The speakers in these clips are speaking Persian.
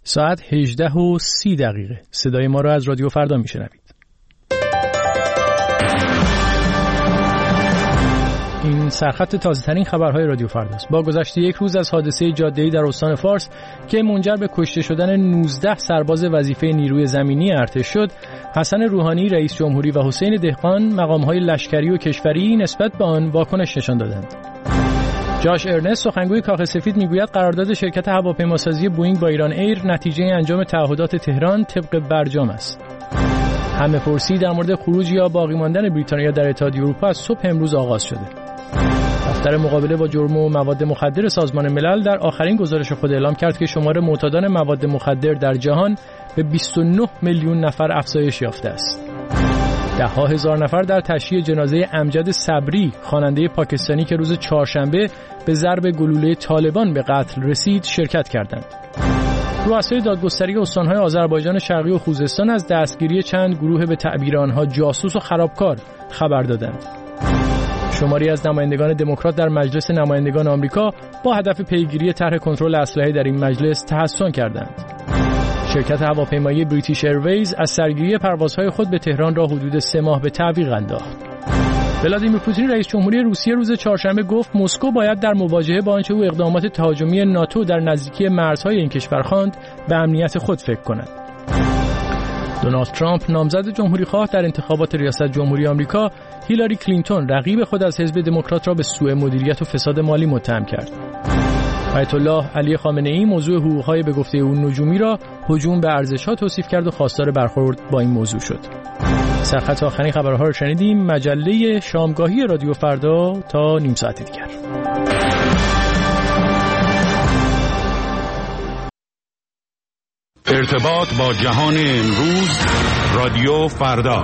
ساعت 18:30 صدای ما را از رادیو فردا میشنوید. این سرخط تازه‌ترین خبرهای رادیو فرداست. با گذشت یک روز از حادثه جاده‌ای در استان فارس که منجر به کشته شدن 19 سرباز وظیفه نیروی زمینی ارتش شد، حسن روحانی رئیس جمهوری و حسین دهقان مقام‌های لشکری و کشوری نسبت به آن واکنش نشان دادند. جاش ارنست سخنگوی کاخ سفید میگوید قرارداد شرکت هواپیماسازی بوئینگ با ایران ایر نتیجه انجام تعهدات تهران طبق برجام است. همه پرسی در مورد خروج یا باقی ماندن بریتانیا در اتحادیه اروپا از صبح امروز آغاز شده. دفتر مقابله با جرم و مواد مخدر سازمان ملل در آخرین گزارش خود اعلام کرد که شمار معتادان مواد مخدر در جهان به 29 میلیون نفر افزایش یافته است. ده‌ها هزار نفر در تشییع جنازه امجد صبری، خواننده پاکستانی که روز چهارشنبه به ضرب گلوله طالبان به قتل رسید، شرکت کردند. رؤسای دادگستری استان‌های آذربایجان شرقی و خوزستان از دستگیری چند گروه به تعبیر آنها جاسوس و خرابکار خبر دادند. شماری از نمایندگان دموکرات در مجلس نمایندگان آمریکا با هدف پیگیری طرح کنترل اسلحه در این مجلس تحسن کردند. شرکت هواپیمایی بریتیش ایرویز از سرگیری پروازهای خود به تهران را حدود 3 ماه به تعویق انداخت. ولادیمیر پوتین رئیس جمهوری روسیه روز چهارشنبه گفت مسکو باید در مواجهه با آنچه او اقدامات تهاجمی ناتو در نزدیکی مرزهای این کشور خواند به امنیت خود فکر کند. دونالد ترامپ نامزد جمهوری‌خواه در انتخابات ریاست جمهوری آمریکا، هیلاری کلینتون رقیب خود از حزب دموکرات را به سوء مدیریت و فساد مالی متهم کرد. آیت الله علی خامنه‌ای موضوع حقوق‌های به گفته او نجومی را هجوم به ارزش‌ها توصیف کرد و خواستار برخورد با این موضوع شد. سرخط آخرین خبرها را شنیدیم. مجله شامگاهی رادیو فردا تا نیم ساعت دیگر. ارتباط با جهان امروز، رادیو فردا.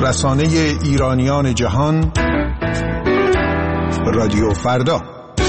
رسانه ایرانیان جهان، رادیو فردا.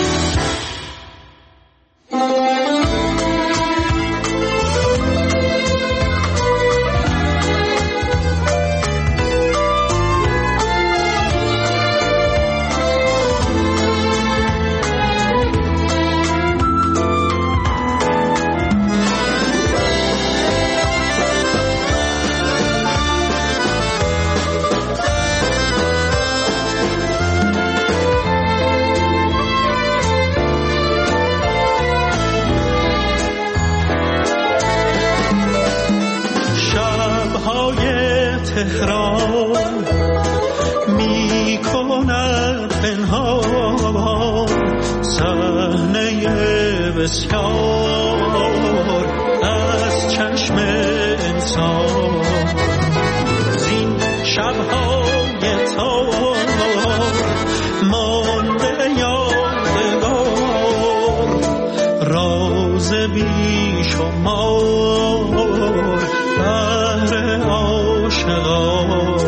تهران می کند پنهان صحنه بسیار از چشم انسان. زین شب‌های تار مانده یادگار، راز بی‌شمار بهر عاشقان.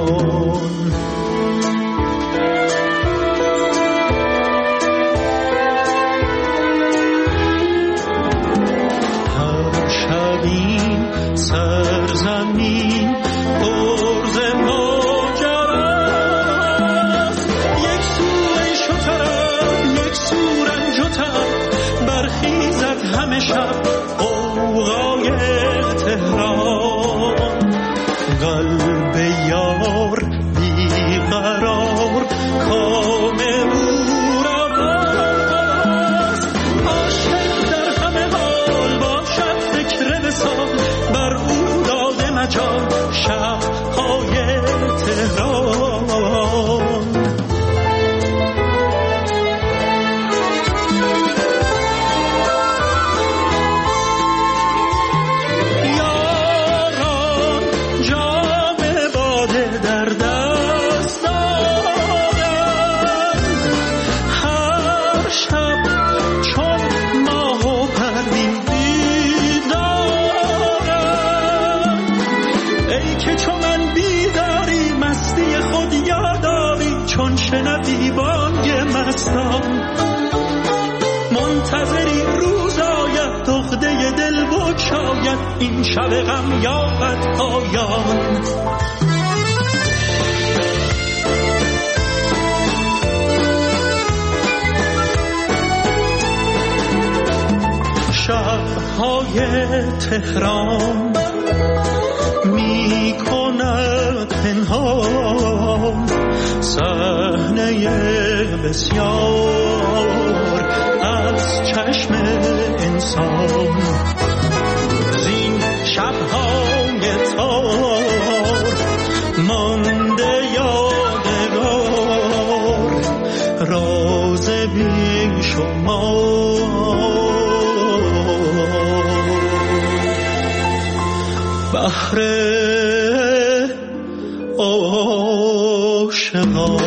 هر شب این سرزمین پرز ماجراست، یک سو شتران یک سو رنج و تب، برخیزد همه شب غوغای تهران. قلب یار بیقرار کام او را باست، عاشق در همه حال باشد فکر وصال، بر او داده مجال شب‌های تهران. شنوی بانگ مستان، منتظری روز آید دغده دل بگشاید، این شب غم یابد پایان. شب‌های تهران می کند پنهان صحنه بسیار از چشم انسان. زین شب‌های تار مانده یادگار، راز بی‌شمار بهر عاشقان.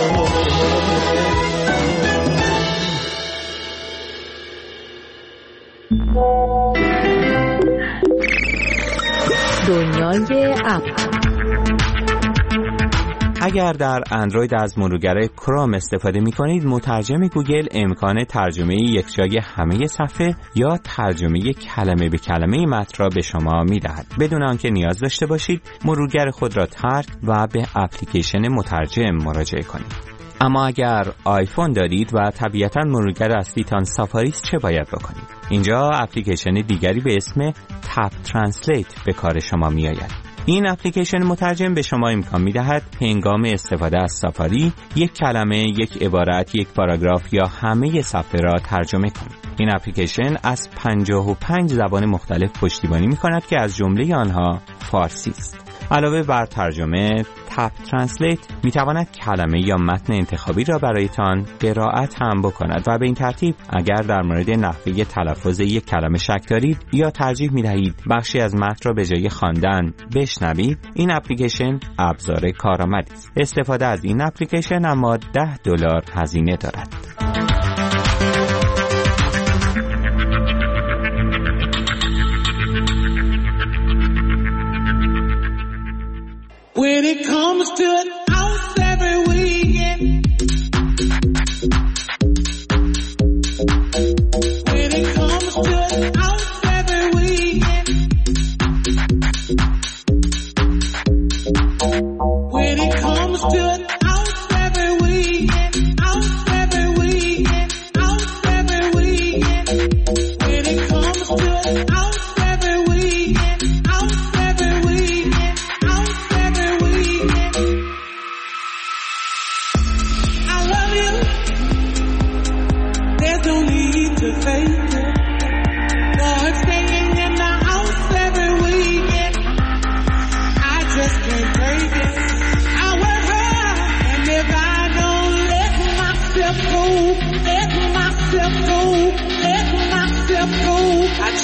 دنیای اپ. اگر در اندروید از مرورگر کروم استفاده می کنید، مترجم گوگل امکان ترجمه یکجای همه صفحه یا ترجمه کلمه به کلمه متن را به شما می دهد بدون آنکه نیاز داشته باشید مرورگر خود را ترک و به اپلیکیشن مترجم مراجعه کنید. اما اگر آیفون دارید و طبیعتاً مرورگر اصلیتان سافاری است، چه باید بکنید؟ اینجا اپلیکیشن دیگری به اسم تپ ترنسلیت به کار شما می آید. این اپلیکیشن مترجم به شما امکان می‌دهد هنگام استفاده از سافاری یک کلمه، یک عبارت، یک پاراگراف یا همه صفحه را ترجمه کنید. این اپلیکیشن از 55 زبان مختلف پشتیبانی می‌کند که از جمله آنها فارسی است. علاوه بر ترجمه، تپ ترنسلیت می‌تواند کلمه یا متن انتخابی را برایتان قرائت هم بکند و به این ترتیب اگر در مورد نحوه تلفظ یک کلمه شک دارید یا ترجیح می‌دهید بخشی از متن را به جای خواندن بشنوید، این اپلیکیشن ابزار کارآمدی است. استفاده از این اپلیکیشن اما $10 هزینه دارد. When it comes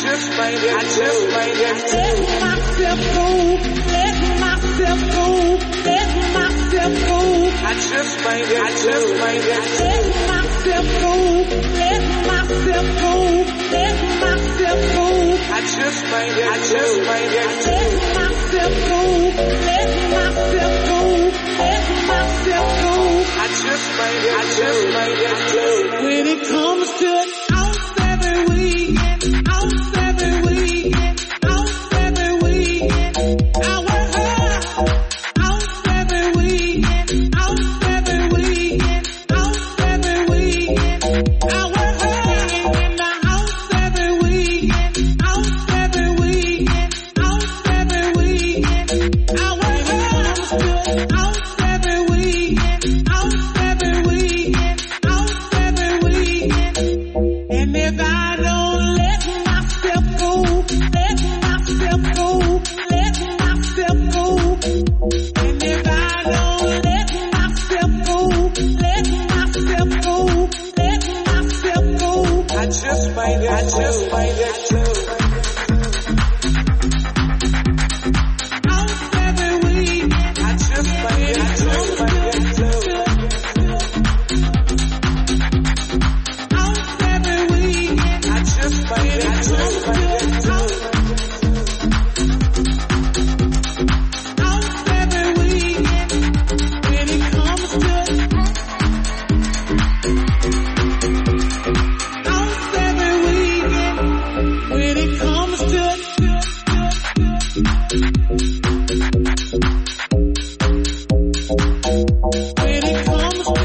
just made it. Let myself go. Let myself go. Let myself go. I just made it. Let myself go. Let myself go. Let myself go. I just made it. Let myself go. Let myself go. Let myself go. I just made it. When it comes to out every weekend, out every weekend, out every weekend, I work hard. Out every weekend, out every weekend, out every weekend, I work hard. In the house every weekend, out every weekend, out every weekend, I work hard. Out every weekend, out every weekend, out every weekend. And if I don't let myself go, let myself go, let myself go. And if I don't let myself go, let myself go, let myself go. I just made it. Out every weekend, I just made it. Out every weekend, I just made it. Out every weekend, when it comes to out every weekend, when it comes to when it comes to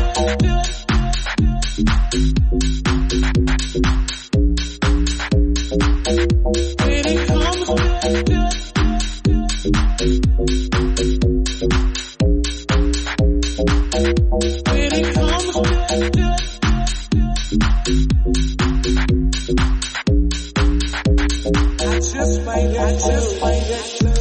when it comes to when it comes to I just made it.